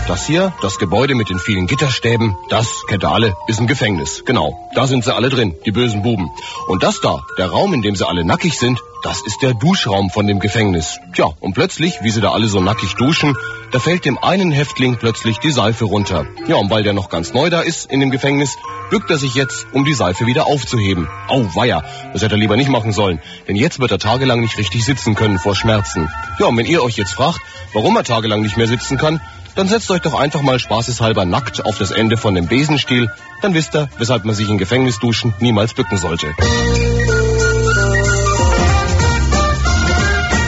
Das hier, das Gebäude mit den vielen Gitterstäben, das, kennt ihr alle, ist ein Gefängnis. Genau, da sind sie alle drin, die bösen Buben. Und das da, der Raum, in dem sie alle nackig sind, das ist der Duschraum von dem Gefängnis. Tja, und plötzlich, wie sie da alle so nackig duschen, da fällt dem einen Häftling plötzlich die Seife runter. Ja, und weil der noch ganz neu da ist in dem Gefängnis, bückt er sich jetzt, um die Seife wieder aufzuheben. Auweia, das hätte er lieber nicht machen sollen, denn jetzt wird er tagelang nicht richtig sitzen können vor Schmerzen. Ja, und wenn ihr euch jetzt fragt, warum er tagelang nicht mehr sitzen kann, dann setzt euch doch einfach mal spaßeshalber nackt auf das Ende von dem Besenstiel, dann wisst ihr, weshalb man sich in Gefängnisduschen niemals bücken sollte.